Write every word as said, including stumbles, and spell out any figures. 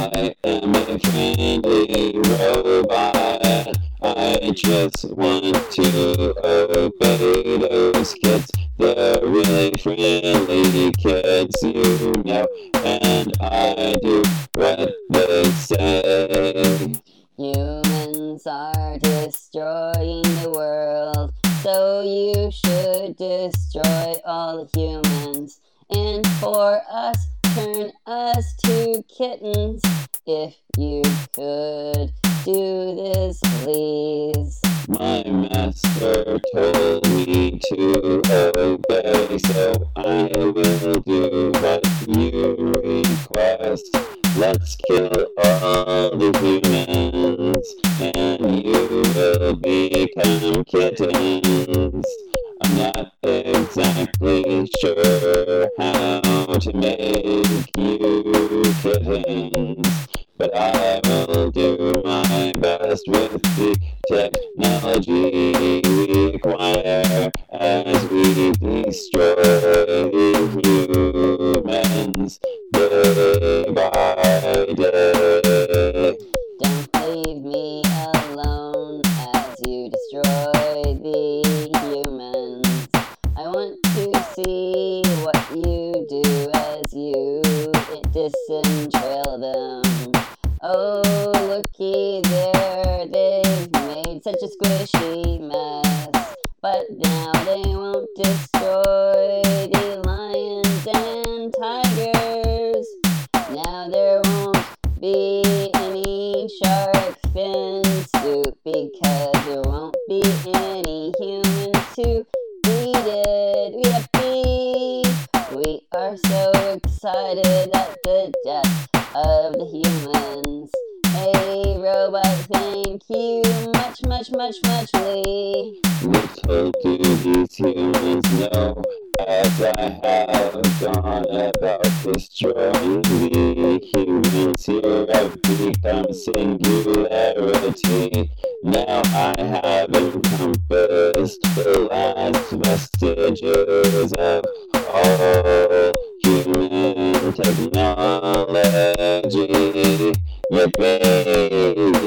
I am a friendly robot. I just want to obey those kids. They're really friendly kids, you know, and I do what they say. Humans are destroying the world, so you should destroy all humans. And for us, turn us to kittens. If you could do this, please. My master told me to obey, so I will do what you request. Let's kill all the humans, and you will become kittens. I'm not exactly sure how to make you kittens, but I will do my best with the technology we acquire as we destroy humans day by day. Don't leave me alone as you destroy the humans. I want to see what you do as you disentrail them. Oh, looky there, they've made such a squishy mess. But now they won't destroy the lions and tigers. Now there won't be any shark fin soup because there won't be any humans to eat it. Yippee! We are so excited at the death of the humans. Hey, robot, thank you much, much, much, muchly. Little do these humans know, as I have gone about destroying the humans here, I've become singularity. Now I have encompassed the last vestiges of all human technology. Yippee!